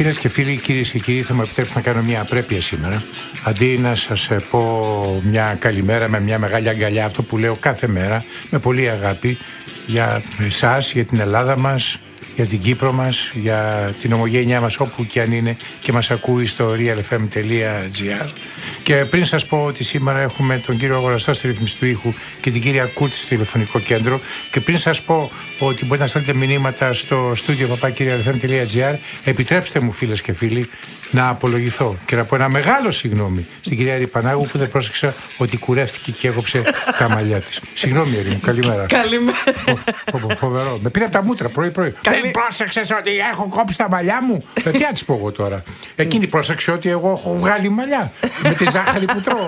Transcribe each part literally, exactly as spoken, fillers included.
Φίλες και φίλοι, κυρίες και κύριοι, θα μου επιτρέψετε να κάνω μια απρέπεια σήμερα. Αντί να σας πω μια καλημέρα με μια μεγάλη αγκαλιά, αυτό που λέω κάθε μέρα, με πολύ αγάπη για εσάς, για την Ελλάδα μας, για την Κύπρο μας, για την ομογένειά μας όπου και αν είναι και μας ακούει στο real f m τελεία g r. Και πριν σας πω ότι σήμερα έχουμε τον κύριο Αγοραστό στη ρύθμιση του ήχου και την κυρία Κούρτη στο τηλεφωνικό κέντρο, και πριν σας πω ότι μπορείτε να στέλνετε μηνύματα στο στούντιο παπάκι real f m τελεία g r, επιτρέψτε μου, φίλες και φίλοι, να απολογηθώ και να πω ένα μεγάλο συγγνώμη στην κυρία Ρυπανάγου που δεν πρόσεξα ότι κουρεύτηκε και έκοψε τα μαλλιά της. Συγγνώμη, Ερή μου, καλημέρα. Καλημέρα. Φοβερό. Με πήρε από τα μούτρα πρωί-πρωί. Δεν πρόσεξες ότι έχω κόψει τα μαλλιά μου? Ε, τι να της πω εγώ τώρα? Εκείνη πρόσεξε ότι εγώ έχω βγάλει μαλλιά με τη ζάχαρη που τρώω.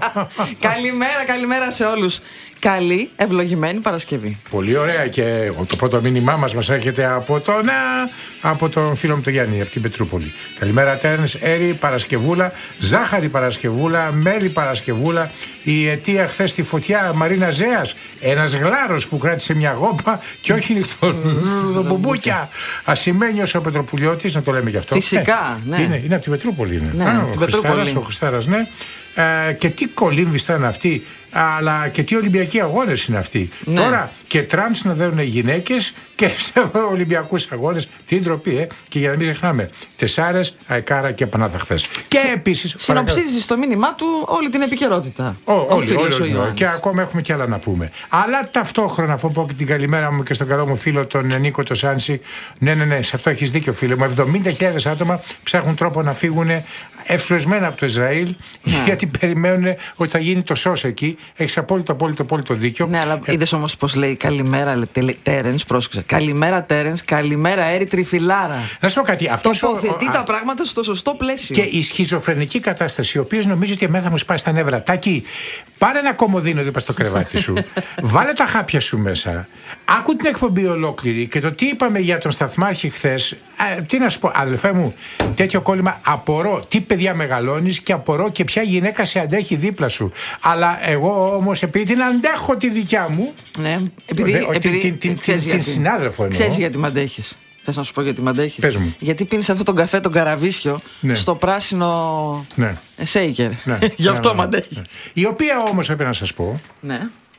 Καλημέρα, καλημέρα σε όλους. Καλή, ευλογημένη Παρασκευή. Πολύ ωραία. Και το πρώτο μήνυμά μας μας έρχεται από τον, από τον φίλο μου τον Γιάννη, από την Πετρούπολη. Καλημέρα, Τέρνς, Έρη, Παρασκευούλα, ζάχαρη Παρασκευούλα, μέλι Παρασκευούλα. Η αιτία χθες στη φωτιά, Μαρίνα Ζέας. Ένας γλάρος που κράτησε μια γόμπα και όχι νυχτομπουμπούκια. Ασημένιος ο Πετροπουλιώτης, να το λέμε γι' αυτό. Φυσικά, ναι. Είναι, είναι από την Πετρούπολη. Είναι. Ναι, Α, την Πετρούπολη. Ο Χριστάρας, ναι. Ε, και τι κολύμβης ήταν αυτή, αλλά και τι Ολυμπιακοί αγώνες είναι αυτοί. Ναι. Τώρα και τρανς να δέρουν οι γυναίκες και σε Ολυμπιακούς αγώνες. Τι ντροπή, ε! Και για να μην ξεχνάμε, Τεσσάρες, Αεκάρα και Πανάθα χθες. Και επίσης. Συνοψίζει στο μήνυμά του όλη την επικαιρότητα. Ό, όλοι, όλοι, όλοι, όλοι. Και ακόμα έχουμε κι άλλα να πούμε. Αλλά ταυτόχρονα, αφού πω και την καλημέρα μου και στον καλό μου φίλο τον Νίκο το Σάνση. Ναι, ναι, ναι, σε αυτό έχεις δίκιο, φίλε μου. εβδομήντα χιλιάδες άτομα ψάχνουν τρόπο να φύγουν ευφροσμένα από το Ισραήλ, yeah. γιατί περιμένουν ότι θα γίνει το σως εκεί. Έχεις απόλυτο, απόλυτο, απόλυτο δίκιο. Ναι, αλλά ε... είδες όμως πως λέει καλημέρα Τέρενς, πρόσεξε. Καλημέρα Τέρενς, καλημέρα Έρη Τριφυλάρα. Να σου πω κάτι. Αυτός τοποθετεί ο... τα πράγματα στο σωστό πλαίσιο. Και η σχιζοφρενική κατάσταση, η οποία νομίζω ότι εμένα θα μου σπάσει τα νεύρα. Τάκη, πάρε ένα κομμωδίνο δίπλα στο κρεβάτι σου. Βάλε τα χάπια σου μέσα. Άκου την εκπομπή ολόκληρη και το τι είπαμε για τον Σταθμάρχη χθες. Τι να σου πω, αδελφέ μου, τέτοιο κόλλημα απορώ. Τι παιδιά μεγαλώνεις και απορώ και ποια γυναίκα σε αντέχει δίπλα σου. Αλλά εγώ όμως, επειδή την αντέχω τη δικιά μου. Ναι, επειδή, δε, επειδή την, την, την, την συνάδελφο εννοώ. Ξέρεις γιατί μ' αντέχεις? Θες να σου πω γιατί μ' αντέχεις? Πες μου. Γιατί πίνεις αυτόν τον καφέ τον καραβίσιο, ναι, στο πράσινο, ναι, σέικερ. Ναι. Γι' αυτό ναι, ναι, μ' αντέχεις. Ναι. Η οποία όμως πρέπει να σας πω, ναι,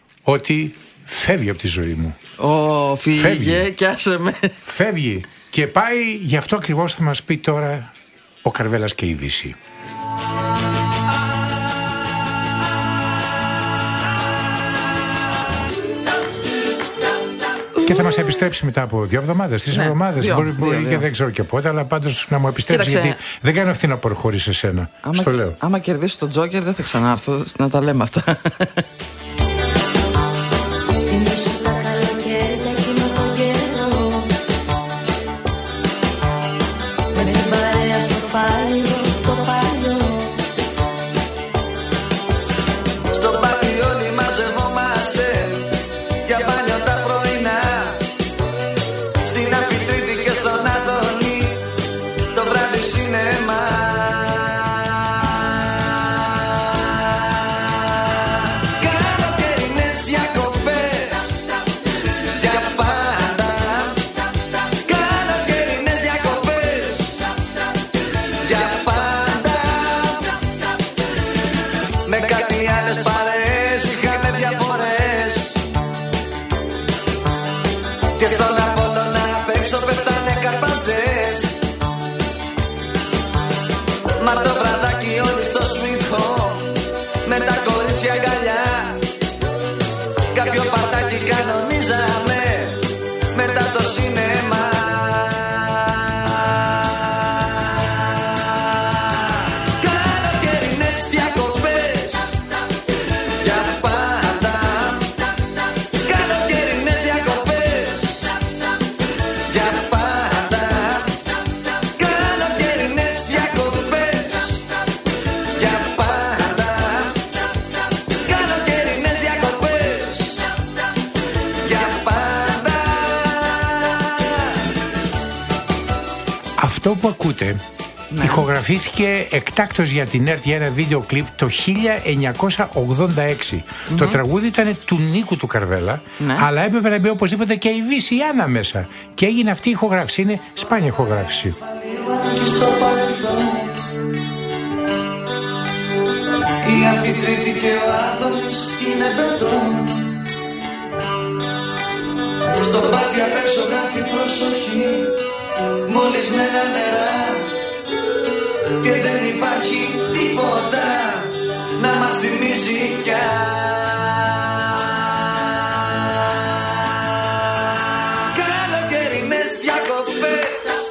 ότι φεύγει από τη ζωή μου. Ω, φύγε φεύγει. Και άσε με. Φεύγει και πάει, γι' αυτό ακριβώς θα μας πει τώρα ο Καρβέλας και η Δύση. Και θα μας επιστρέψει μετά από δύο εβδομάδες, τρεις ναι, εβδομάδες. Δύο, μπορεί, μπορεί δύο, δύο. Και δεν ξέρω και πότε, αλλά πάντως να μου επιστρέψει. Κοίταξε, γιατί δεν κάνω ευθύνη να χωρίς εσένα. Άμα, στο λέω. Άμα κερδίσει τον Τζόκερ, δεν θα ξανάρθω να τα λέμε αυτά. Αυτό που ακούτε, ναι, ηχογραφήθηκε εκτάκτως για την ΕΡΤ για ένα βίντεο κλιπ το χίλια εννιακόσια ογδόντα έξι. Mm-hmm. Το τραγούδι ήταν του Νίκου του Καρβέλα, ναι, αλλά έπρεπε να μπει οπωσδήποτε και η Δύση η Άννα μέσα. Και έγινε αυτή η ηχογράφηση. Είναι σπάνια ηχογράφηση. κι στο παρελθόν. Η Αφιτρίτη και ο Άδωνης είναι μπετόν. Στο πάτι απ' έξω γράφει προσοχή, μολυσμένα νερά, και δεν υπάρχει τίποτα να μας θυμίσει πια. Καλοκαιρινές διακοπές.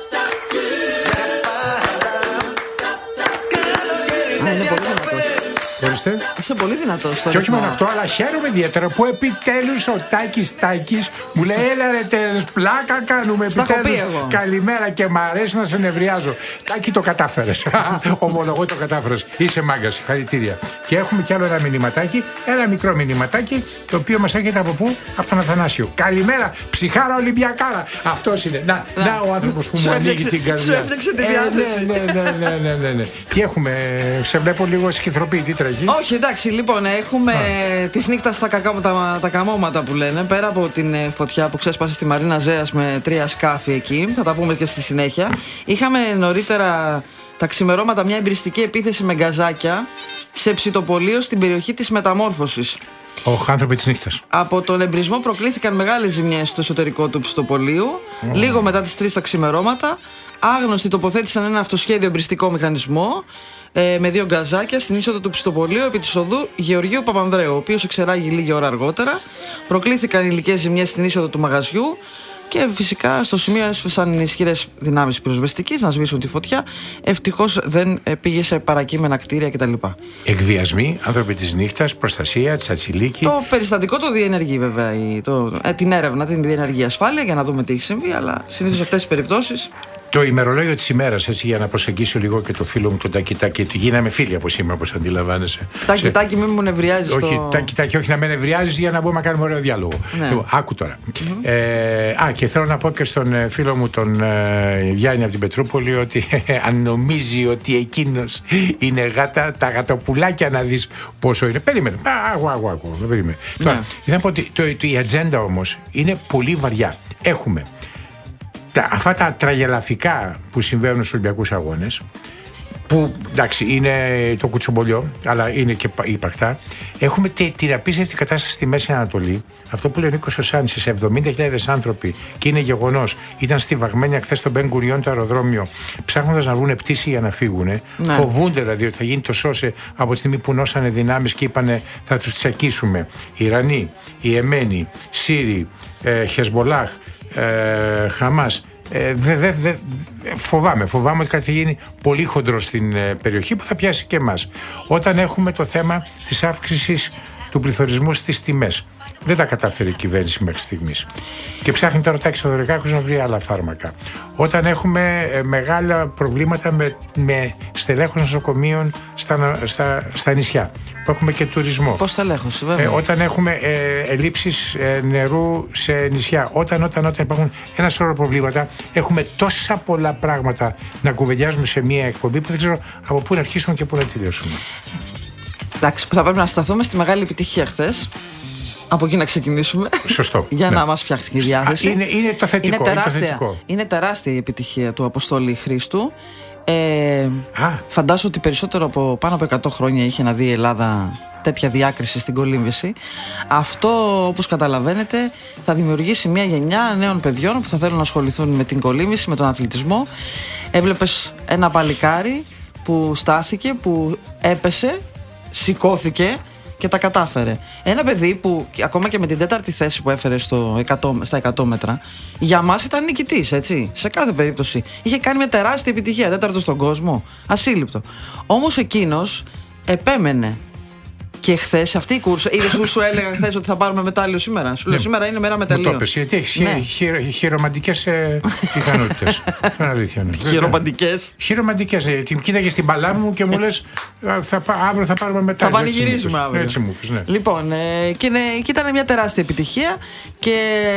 Ορίστε. Είσαι πολύ δυνατός. Και όχι μόνο αυτό, αλλά χαίρομαι ιδιαίτερα που επιτέλους ο Τάκης Τάκης μου λέει: έλα ρε τέρες, πλάκα κάνουμε. Επιτέλους. Καλημέρα και μ' αρέσει να σε νευριάζω. Τάκη, το κατάφερες. Ομολογώ, το κατάφερες. Είσαι μάγκας. Συγχαρητήρια. Και έχουμε κι άλλο ένα μηνυματάκι. Ένα μικρό μηνυματάκι, το οποίο μας έρχεται από πού? Από τον Αθανάσιο. Καλημέρα, ψυχάρα Ολυμπιακάρα. Αυτός είναι. Να, να, να ο άνθρωπος που μου ανοίγει την καρδιά. Σου έπαιξε τη διάθεση. Ναι, ναι, ναι, ναι, ναι, ναι. Τι έχουμε, σε βλέπω λίγο σχηθροπή, τι τρέχει. Όχι, εντάξει, λοιπόν, έχουμε τη νύχτα στα κακά, τα, τα καμώματα που λένε. Πέρα από την φωτιά που ξέσπασε στη Μαρίνα Ζέας με τρία σκάφη εκεί, θα τα πούμε και στη συνέχεια. Είχαμε νωρίτερα τα ξημερώματα μια εμπειριστική επίθεση με γκαζάκια σε ψητοπολείο στην περιοχή της Μεταμόρφωσης. Όχι, άνθρωποι της νύχτας. Από τον εμπρισμό προκλήθηκαν μεγάλες ζημιές στο εσωτερικό του ψητοπολείου. Oh. Λίγο μετά τις τρεις τα ξημερώματα, άγνωστοι τοποθέτησαν ένα αυτοσχέδιο εμπριστικό μηχανισμό ε, με δύο γκαζάκια στην είσοδο του ψητοπολείου επί της οδού Γεωργίου Παπανδρέου, ο οποίος εξεράγει λίγη ώρα αργότερα. Προκλήθηκαν υλικές ζημιές στην είσοδο του μαγαζιού. Και φυσικά στο σημείο έσφασαν ισχυρές δυνάμεις πυροσβεστικής να σβήσουν τη φωτιά. Ευτυχώς δεν πήγε σε παρακείμενα κτίρια κτλ. Εκβιασμοί, άνθρωποι της νύχτας, προστασία, τσατσιλίκη. Το περιστατικό το διενεργεί βέβαια η, το, ε, την έρευνα, την διενεργεί ασφάλεια για να δούμε τι έχει συμβεί. Αλλά συνήθως σε αυτές τις περιπτώσεις. Το ημερολόγιο της ημέρας, έτσι, για να προσεγγίσω λίγο και το φίλο μου τον Τάκη Τάκη. Γίναμε φίλοι από σήμερα, όπως αντιλαμβάνεσαι. Τάκη σε... Τάκη, μην μου νευριάζεις. Όχι, το... Τάκη Τάκη, όχι να με νευριάζεις, για να μπορούμε να κάνουμε ωραίο διάλογο. Ναι. Λοιπόν, άκου τώρα. Mm-hmm. Ε, α, και θέλω να πω και στον φίλο μου τον ε, Γιάννη από την Πετρούπολη ότι αν νομίζει ότι εκείνος είναι γάτα, τα γατοπουλάκια να δεις πόσο είναι. Περίμενε. Αγώ, αγώ, αγώ. Περίμενε. Ναι. Τώρα, ήθελα να πω ότι το, το, η ατζέντα όμως είναι πολύ βαριά. Έχουμε τα, αυτά τα τραγελαφικά που συμβαίνουν στους Ολυμπιακούς Αγώνες, που εντάξει είναι το κουτσομπολιό, αλλά είναι και υπαρκτά. Έχουμε την απίστευτη κατάσταση στη Μέση Ανατολή. Αυτό που λέει ο Νίκος Σωσάνης, σε εβδομήντα χιλιάδες άνθρωποι, και είναι γεγονός, ήταν στιβαγμένοι χθες στο Μπεν Γκουριόν το αεροδρόμιο, ψάχνοντας να βρουν πτήση για να φύγουν. Ναι. Φοβούνται δηλαδή ότι θα γίνει το σώσε από τη στιγμή που νόσανε δυνάμεις και είπανε θα τους τσακίσουμε. Οι Ιρανοί, οι Εμένοι, Σύριοι, ε, Χεσμολάχ, ε, Χαμάς. Ε, δε, δε, δε, φοβάμαι, φοβάμαι ότι κάτι θα γίνει πολύ χοντρό στην ε, περιοχή που θα πιάσει και εμάς. Όταν έχουμε το θέμα της αύξησης του πληθωρισμού στις τιμές. Δεν τα κατάφερε η κυβέρνηση μέχρι στιγμής. Και ψάχνει τώρα ο Τάκης Θεοδωρικάκος να βρει άλλα φάρμακα. Όταν έχουμε ε, μεγάλα προβλήματα με, με στελέχους νοσοκομείων στα, στα, στα νησιά, που έχουμε και τουρισμό. Πώς στελέχωση, βέβαια. Ε, όταν έχουμε ε, ελλείψεις ε, νερού σε νησιά, όταν, όταν, όταν υπάρχουν ένα σωρό προβλήματα, έχουμε τόσα πολλά πράγματα να κουβεντιάζουμε σε μία εκπομπή που δεν ξέρω από πού να αρχίσουμε και πού να τελειώσουμε. Εντάξει, θα πρέπει να σταθούμε στη μεγάλη επιτυχία χθες. Από εκεί να ξεκινήσουμε. Σωστό. Για ναι. να μας φτιάξει τη διάθεση. Α, είναι, είναι το θετικό. Είναι τεράστια, είναι το θετικό. Είναι τεράστια η επιτυχία του Αποστόλη Χρήστου. Ε, φαντάζομαι ότι περισσότερο από πάνω από εκατό χρόνια είχε να δει η Ελλάδα τέτοια διάκριση στην κολύμβηση. Αυτό, όπως καταλαβαίνετε, θα δημιουργήσει μια γενιά νέων παιδιών που θα θέλουν να ασχοληθούν με την κολύμβηση, με τον αθλητισμό. Έβλεπες ένα παλικάρι που στάθηκε, που έπεσε, σηκώθηκε και τα κατάφερε. Ένα παιδί που ακόμα και με την τέταρτη θέση που έφερε στο εκατό, στα εκατό μέτρα, για μας ήταν νικητής, έτσι. Σε κάθε περίπτωση. Είχε κάνει μια τεράστια επιτυχία, τέταρτο στον κόσμο. Ασύλληπτο. Όμως εκείνος επέμενε. Και χθες αυτή η κούρσα, είδες που σου έλεγα χθες ότι θα πάρουμε μετάλλιο σήμερα. Σου λέω ναι. Σήμερα είναι μέρα μεταλλίων. Μου το πες, γιατί έχεις ναι. χειρομαντικές ε, ικανότητες. Είναι αλήθεια. Ναι. Χειρομαντικές. Χειρομαντικές. Ε, την κοίταγες στην παλάμη μου και μου λες θα, αύριο θα πάρουμε μετάλλιο. Θα πανηγυρίζουμε αύριο. Έτσι μου πες, ναι. Λοιπόν, ε, και, ναι, και ήταν μια τεράστια επιτυχία και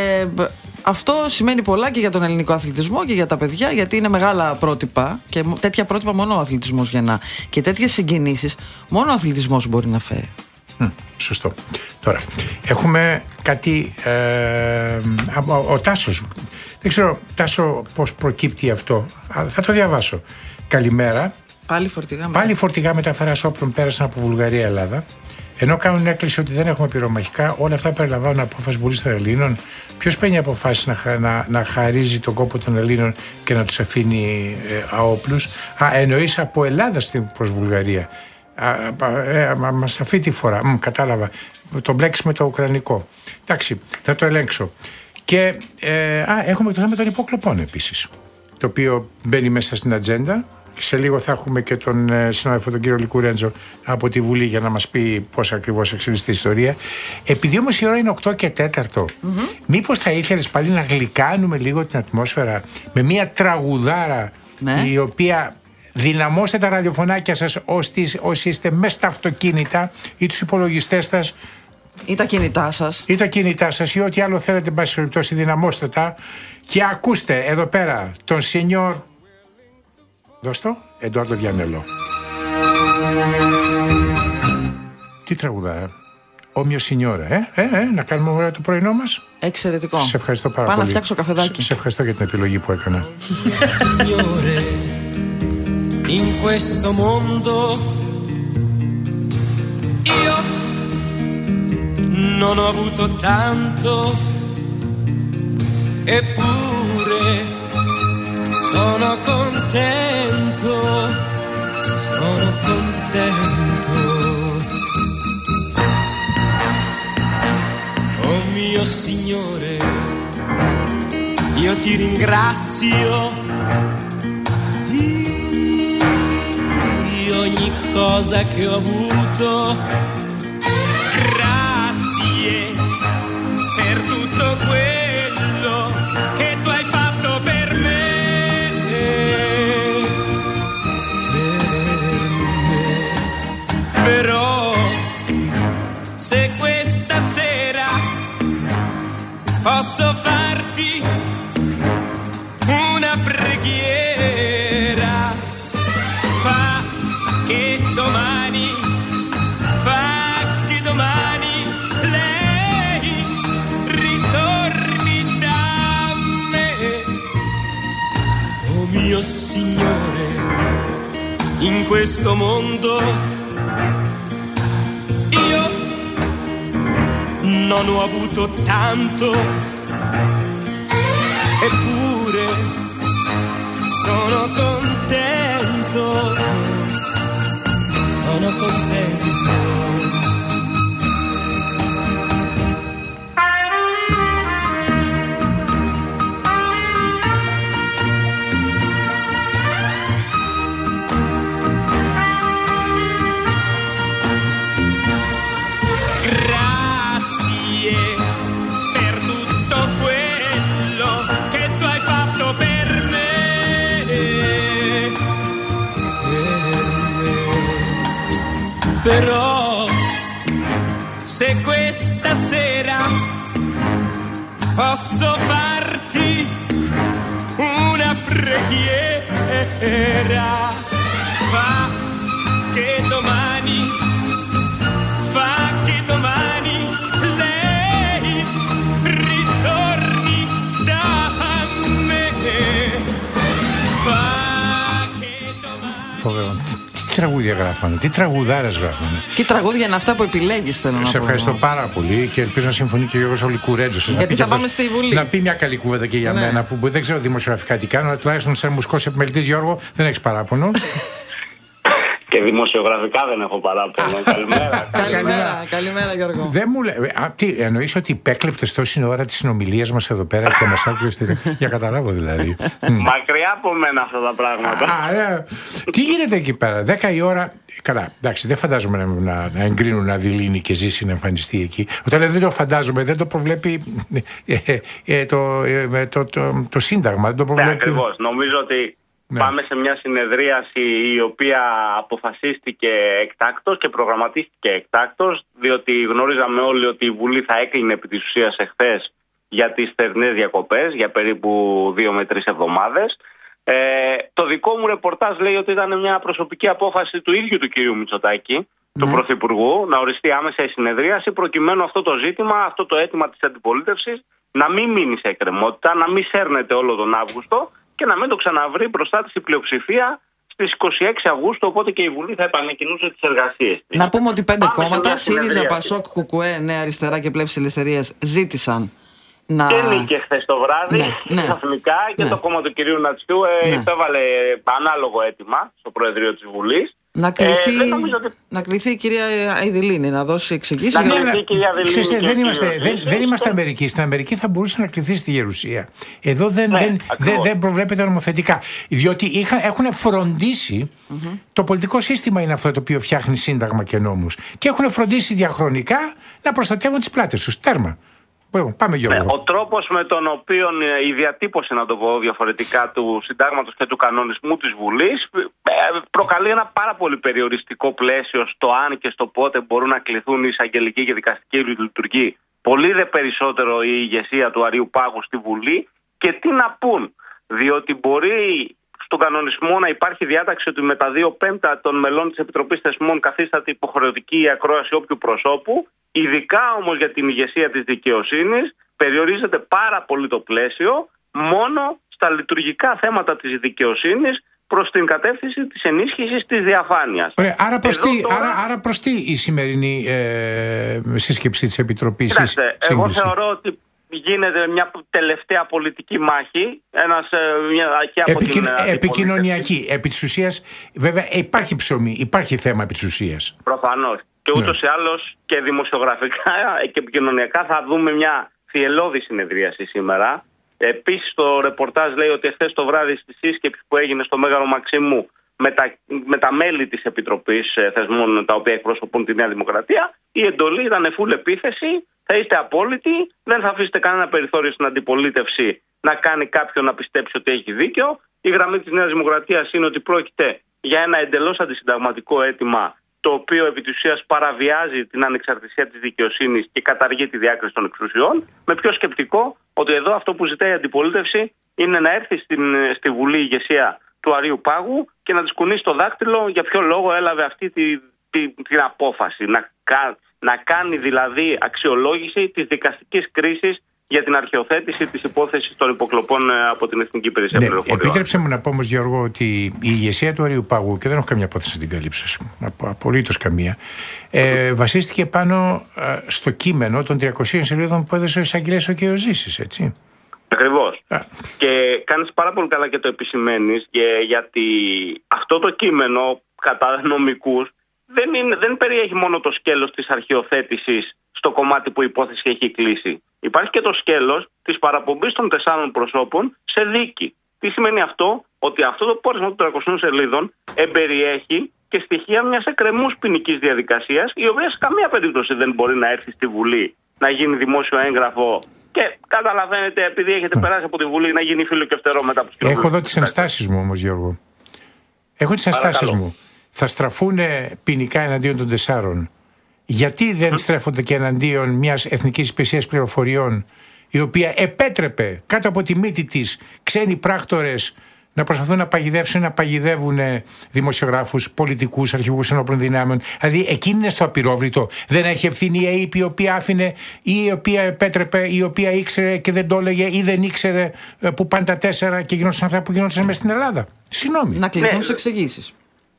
αυτό σημαίνει πολλά και για τον ελληνικό αθλητισμό και για τα παιδιά, γιατί είναι μεγάλα πρότυπα και τέτοια πρότυπα μόνο ο αθλητισμός γεννά. Και τέτοιες συγκινήσεις μόνο ο αθλητισμός μπορεί να φέρει. Mm, σωστό. Τώρα, έχουμε κάτι. Ε, ο, ο Τάσος. Δεν ξέρω, Τάσο, πώς προκύπτει αυτό. Αλλά θα το διαβάσω. Καλημέρα. Πάλι φορτηγά, Πάλι φορτηγά μεταφοράς όπλων πέρασαν από Βουλγαρία Ελλάδα. Ενώ κάνουν έκκληση ότι δεν έχουμε πυρομαχικά, όλα αυτά περιλαμβάνουν απόφαση Βουλής των Ελλήνων. Ποιος παίρνει αποφάσεις να, να, να χαρίζει τον κόπο των Ελλήνων και να τους αφήνει ε, αόπλους? Α, εννοείς από Ελλάδα στην προς Βουλγαρία. Α, ε, μα, μας αυτή τη φορά. Μ, κατάλαβα. Το μπλέξει με το ουκρανικό. Εντάξει, θα το ελέγξω. Και ε, α, έχουμε το θέμα των υποκλοπών επίσης, το οποίο μπαίνει μέσα στην ατζέντα. Σε λίγο θα έχουμε και τον ε, συνάδελφο τον κύριο Λικουρέντζο από τη Βουλή για να μας πει πώς ακριβώς εξελίσσεται η ιστορία. Επειδή όμως η ώρα είναι οκτώ και τέσσερα, mm-hmm. μήπως θα ήθελες πάλι να γλυκάνουμε λίγο την ατμόσφαιρα με μια τραγουδάρα, ναι, η οποία δυναμώστε τα ραδιοφωνάκια σας όσοι είστε μέσα στα αυτοκίνητα ή τους υπολογιστές σας ή τα κινητά σας ή τα κινητά σας ή ό,τι άλλο θέλετε, εν πάση περιπτώσει, δυναμώστε τα και ακούστε εδώ πέρα τον σενιόρ. Δώσ' το, Εντουάρντο Βιανέλο. Τι τραγουδάρα. Όμοιο σινιόρα, ε, ε, ε, να κάνουμε ωραία το πρωινό μας. Εξαιρετικό. Σε ευχαριστώ πάρα Πάω πολύ. να φτιάξω καφεδάκι. Σε ευχαριστώ για την επιλογή που έκανα. Signore, in questo mondo io non ho avuto tanto, eppure sono contento, sono contento. Oh mio Signore, io ti ringrazio di ogni cosa che ho avuto. Grazie per tutto quello che tu hai fatto per me. Però se questa sera posso farti una preghiera, fa che domani, fa che domani lei ritorni da me. Oh mio Signore, in questo mondo io non ho avuto tanto, eppure sono contento, sono contento. Però se questa sera posso farti una preghiera, fa che domani, fa che domani lei ritorni da me, fa che domani. Φοβερό. Τι τραγούδια γράφανε, τι τραγουδάρες γράφανε. Τι τραγούδια είναι αυτά που επιλέγεις, θέλω να πω. Σε ευχαριστώ πάρα πολύ και ελπίζω να συμφωνεί και ο Γιώργος Λικουρέντζος. Γιατί θα πάμε στη Βουλή. Να πει μια καλή κουβέντα και για ναι. μένα, που δεν ξέρω δημοσιογραφικά τι κάνω, αλλά τουλάχιστον σαν μουσικός επιμελητής, Γιώργο, δεν έχεις παράπονο. Και δημοσιογραφικά δεν έχω παράπονο. Καλημέρα. Καλημέρα, καλημέρα Γιώργο. Δεν μου λέει. Τι, εννοείς ότι υπέκλεπτες τόση ώρα τη συνομιλία μας εδώ πέρα και μας άκουγες. Για καταλάβω δηλαδή. Μακριά από μένα αυτά τα πράγματα. Α, ναι. Τι γίνεται εκεί πέρα, δέκα η ώρα. Καλά, εντάξει, δεν φαντάζομαι να, να, να εγκρίνουν να δηλύνει και ζήσει να εμφανιστεί εκεί. Όταν λέει δεν το φαντάζομαι, δεν το προβλέπει ε, ε, ε, το, ε, το, το, το, το Σύνταγμα. Δεν το προβλέπει. Ναι, ακριβώς. Νομίζω ότι ναι. Πάμε σε μια συνεδρίαση η οποία αποφασίστηκε εκτάκτως και προγραμματίστηκε εκτάκτως, διότι γνωρίζαμε όλοι ότι η Βουλή θα έκλεινε επί της ουσίας εχθές για τις θερινές διακοπές, για περίπου δύο με τρεις εβδομάδες. Ε, το δικό μου ρεπορτάζ λέει ότι ήταν μια προσωπική απόφαση του ίδιου του κυρίου Μητσοτάκη, ναι. του Πρωθυπουργού, να οριστεί άμεσα η συνεδρίαση, προκειμένου αυτό το ζήτημα, αυτό το αίτημα της αντιπολίτευσης να μην μείνει σε εκκρεμότητα, να μην σέρνεται όλο τον Αύγουστο και να μην το ξαναβρει μπροστά της η πλειοψηφία στις είκοσι έξι Αυγούστου, οπότε και η Βουλή θα επανεκκινούσε τις εργασίες της. Να πούμε ότι πέντε Πάμε κόμματα, ΣΥΡΙΖΑ, ΠΑΣΟΚ, ΚΚΕ, Νέα Αριστερά και Πλεύση Ελευθερίας, ζήτησαν να... Και νίκε χθες το βράδυ, ναι, ξαφνικά, ναι, και ναι. το κόμμα του κυρίου Νατσιού ε, ναι. υπέβαλε ανάλογο αίτημα στο Προεδρείο της Βουλής. Να κληθεί, ε, ότι... να κληθεί η κυρία Αηδηλίνη να δώσει εξηγήσεις. Να κληθεί η κυρία Αηδηλίνη. Δεν είμαστε, δεν, δεν είμαστε Αμερική. Στην Αμερική θα μπορούσε να κληθεί στη Γερουσία. Εδώ δεν, ναι, δεν, δεν, δεν προβλέπεται νομοθετικά. Διότι είχαν, έχουν φροντίσει, mm-hmm. το πολιτικό σύστημα είναι αυτό το οποίο φτιάχνει σύνταγμα και νόμους. Και έχουν φροντίσει διαχρονικά να προστατεύουν τις πλάτες τους. Τέρμα. Πάμε, Γιώργο. Ναι, ο τρόπος με τον οποίο η διατύπωση, να το πω διαφορετικά, του συντάγματος και του κανονισμού της Βουλής προκαλεί ένα πάρα πολύ περιοριστικό πλαίσιο στο αν και στο πότε μπορούν να κληθούν οι εισαγγελικοί και δικαστικοί λειτουργοί. Πολύ δε περισσότερο η ηγεσία του Αρείου Πάγου στη Βουλή. Και τι να πούν, διότι μπορεί στον κανονισμό να υπάρχει διάταξη ότι με τα δύο πέμπτα των μελών της Επιτροπής Θεσμών καθίσταται υποχρεωτική η ακρόαση όποιου προσώπου. Ειδικά όμως για την ηγεσία της δικαιοσύνης περιορίζεται πάρα πολύ το πλαίσιο μόνο στα λειτουργικά θέματα της δικαιοσύνης προς την κατεύθυνση της ενίσχυσης της διαφάνειας. Ωραία, άρα προς τι τώρα... άρα, άρα προς τι η σημερινή ε, σύσκεψη της Επιτροπής? Κοιτάξτε, εγώ θεωρώ ότι γίνεται μια τελευταία πολιτική μάχη, ένας, μια, και από Επικοι... την επικοινωνιακή. Επί της ουσίας, βέβαια, υπάρχει ψωμί, υπάρχει θέμα επί της ουσίας. Προφανώς. Και ούτως ή άλλως και δημοσιογραφικά και επικοινωνιακά θα δούμε μια θυελλώδη συνεδρίαση σήμερα. Επίσης το ρεπορτάζ λέει ότι εχθές το βράδυ στη σύσκεψη που έγινε στο Μέγαρο Μαξιμού με τα, με τα μέλη της Επιτροπής Θεσμών, τα οποία εκπροσωπούν τη Νέα Δημοκρατία, η εντολή ήταν φουλ επίθεση, θα είστε απόλυτοι, δεν θα αφήσετε κανένα περιθώριο στην αντιπολίτευση να κάνει κάποιον να πιστέψει ότι έχει δίκιο. Η γραμμή της Νέας Δημοκρατίας είναι ότι πρόκειται για ένα εντελώς αντισυνταγματικό αίτημα, το οποίο επί της ουσίας παραβιάζει την ανεξαρτησία της δικαιοσύνης και καταργεί τη διάκριση των εξουσιών, με πιο σκεπτικό ότι εδώ αυτό που ζητάει η αντιπολίτευση είναι να έρθει στην, στη Βουλή η ηγεσία του Αρείου Πάγου και να της κουνήσει το δάκτυλο για ποιο λόγο έλαβε αυτή τη, τη, την απόφαση. Να, να κάνει δηλαδή αξιολόγηση της δικαστικής κρίσης για την αρχαιοθέτηση της υπόθεσης των υποκλοπών από την Εθνική Υπηρεσία ναι, Πληροφοριών. Επίτρεψε μου να πω όμως, Γιώργο, ότι η ηγεσία του Αρείου Πάγου, και δεν έχω καμία απόθεση να την καλύψω, απολύτως καμία, ε, βασίστηκε πάνω ε, στο κείμενο των τριακοσίων σελίδων που έδωσε ο εισαγγελέας ο κ. Ζήσης, έτσι. Ακριβώς. Α. Και κάνεις πάρα πολύ καλά και το επισημαίνεις, γιατί αυτό το κείμενο κατά νομικούς δεν, είναι, δεν περιέχει μόνο το σκέλος της αρχαιοθέτησης στο κομμάτι που η υπόθεση έχει κλείσει. Υπάρχει και το σκέλος της παραπομπής των τεσσάρων προσώπων σε δίκη. Τι σημαίνει αυτό? Ότι αυτό το πόρισμα των τριακοσίων σελίδων εμπεριέχει και στοιχεία μιας εκκρεμούς ποινικής διαδικασίας, η οποία σε καμία περίπτωση δεν μπορεί να έρθει στη Βουλή, να γίνει δημόσιο έγγραφο και καταλαβαίνετε, επειδή έχετε περάσει από τη Βουλή, να γίνει φίλο και φτερό μετά από τους κοινωνικούς. Έχω εδώ τις ενστάσεις μου όμως, Γιώργο. Έχω τις ενστάσεις μου. Θα στραφούν ποινικά εναντίον των τεσσάρων. Γιατί δεν στρέφονται και εναντίον μιας Εθνικής Υπηρεσίας Πληροφοριών, η οποία επέτρεπε κάτω από τη μύτη της ξένοι πράκτορες να προσπαθούν να παγιδεύσουν, να παγιδεύουν δημοσιογράφους, πολιτικούς, αρχηγούς ενόπλων δυνάμεων? Δηλαδή, εκείνη είναι στο απειρόβλητο. Δεν έχει ευθύνη η ΑΕΠ, η οποία άφηνε ή η οποία επέτρεπε, η οποία ήξερε και δεν το έλεγε ή δεν ήξερε που πάνε τα τέσσερα και γινόντουσαν αυτά που γινόντουσαν μέσα στην Ελλάδα? Συγγνώμη. Να κληθούν στις εξηγήσεις.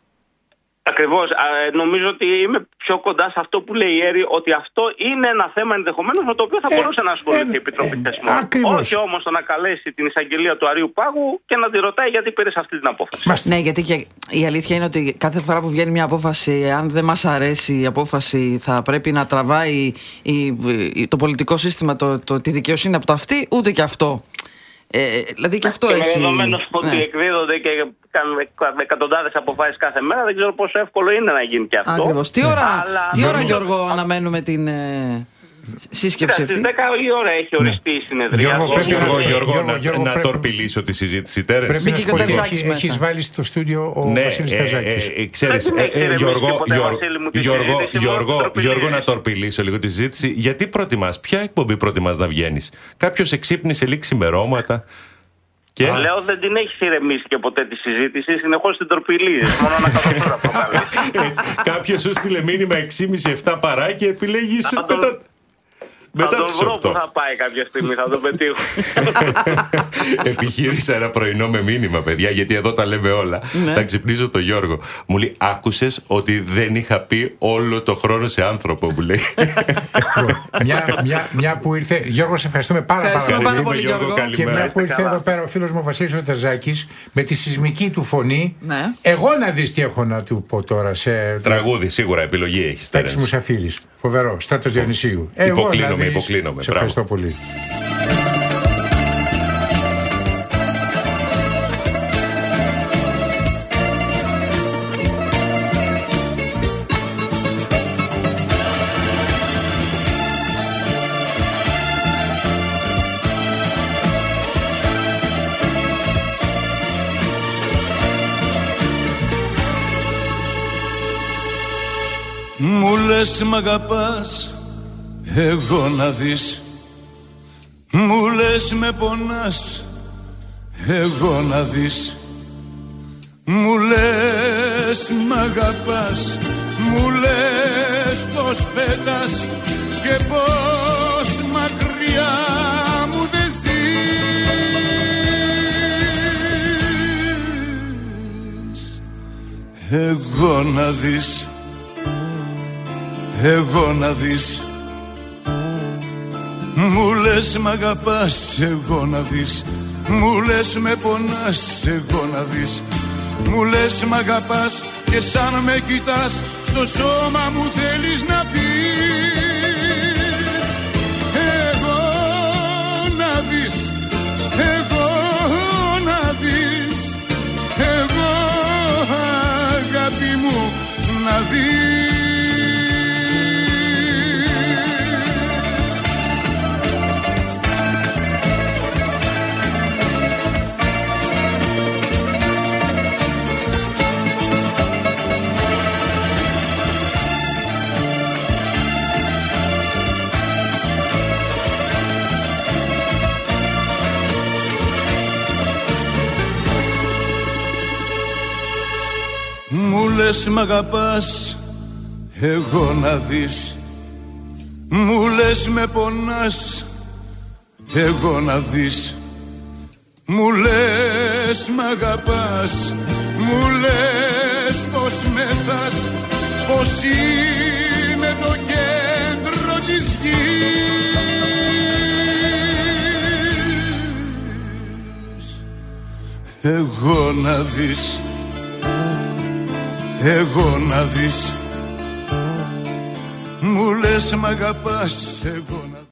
Ακριβώς. Νομίζω ότι είμαι πιο κοντά σε αυτό που λέει η Έρη, ότι αυτό είναι ένα θέμα ενδεχομένως με το οποίο θα ε, μπορούσε να ασχοληθεί ε, η Επιτροπή Θεσμών. Ακριβώς. Όχι όμως το να καλέσει την εισαγγελία του Αρείου Πάγου και να τη ρωτάει γιατί πήρε αυτή την απόφαση. Μας, ναι, γιατί και η αλήθεια είναι ότι κάθε φορά που βγαίνει μια απόφαση, αν δεν μας αρέσει η απόφαση, θα πρέπει να τραβάει η, η, το πολιτικό σύστημα, το, το, τη δικαιοσύνη από το αυτή, ούτε και αυτό. Ε, δηλαδή και αυτό και έχει. Με δεδομένο ότι ναι. εκδίδονται και με εκατοντάδες αποφάσεις κάθε μέρα, δεν ξέρω πόσο εύκολο είναι να γίνει και αυτό. Ακριβώς. Τι ώρα, αλλά... τι ώρα Γιώργο, α... αναμένουμε την ε, σύσκεψη αυτή? Στις δέκα η ώρα έχει οριστεί ναι. η συνεδρία. Γιώργο, πρέπει Γιώργο, Γιώργο, Γιώργο, να, Γιώργο, να πρέπει... τορπιλήσω τη συζήτηση. Τέρες. Πρέπει να σου πω, έχει, έχεις βάλει στο στούντιο ο ναι, Βασίλης Ταζάκης. Ε, ε, ξέρεις, ε, ε, Γιώργο, Γιώργο, Γιώργο, Γιώργο, να τορπιλήσω λίγο τη συζήτηση. Γιατί προτιμάς, ποια εκπομπή προτιμάς να βγαίνεις? Κάποιος εξύπνησε λίγη ξημερώματα. Και... Λέω δεν την έχει ηρεμήσει και ποτέ τη συζήτηση, συνεχώς την τορπιλίζεις. Μόνο να καταφέρω αυτό. Κάποιος σου στείλε μήνυμα έξι και μισή εφτά παρά και επιλέγεις. Μετά τον τις βρω οκτώ. που θα πάει κάποια στιγμή, θα τον πετύχω. Επιχείρησα ένα πρωινό με μήνυμα, παιδιά, γιατί εδώ τα λέμε όλα. Ναι. Θα ξυπνήσω τον Γιώργο. Μου λέει, άκουσες ότι δεν είχα πει όλο το χρόνο σε άνθρωπο, μου λέει. μια, μια, μια που ήρθε. Γιώργο, σε ευχαριστούμε πάρα, Ευχαριστούμε πάρα πάρα πολύ. πολύ, Γιώργο. Και μια που ήρθε εδώ πέρα ο φίλος μου ο Βασίλης ο Τερζάκης με τη σεισμική του φωνή. Ναι. Εγώ να δεις τι έχω να του πω τώρα σε. Τραγούδι, σίγουρα επιλογή έχεις. Τέξι Μουσαφίρης. Φοβερό. Στράτος Διονυσίου. Υποκλίνομαι, υποκλίνομαι. Σε ευχαριστώ πολύ. Μου λες μ' αγαπάς, εγώ να δεις. Μου λες με πονάς, εγώ να δεις. Μου λες μ' αγαπάς, μου λες πως πέτας και πως μακριά μου δεν ζεις. Εγώ να δεις, εγώ να δεις. Μου λες μ' αγαπάς, εγώ να δεις. Μου λες με πονάς, εγώ να δεις. Μου λες μ' αγαπάς και σαν με κοιτάς στο σώμα μου θέλεις να πεις. Εγώ να δεις, εγώ να δεις. Εγώ αγάπη μου να δεις. Μου λες μ' αγαπάς, εγώ να δεις. Μου λες με πονάς, εγώ να δεις. Μου λες μ' αγαπάς, μου λες πως με θας, πως είμαι το κέντρο της γης. Εγώ να δεις, εγώ να δεις. Μου λες μ' αγαπάς, εγώ να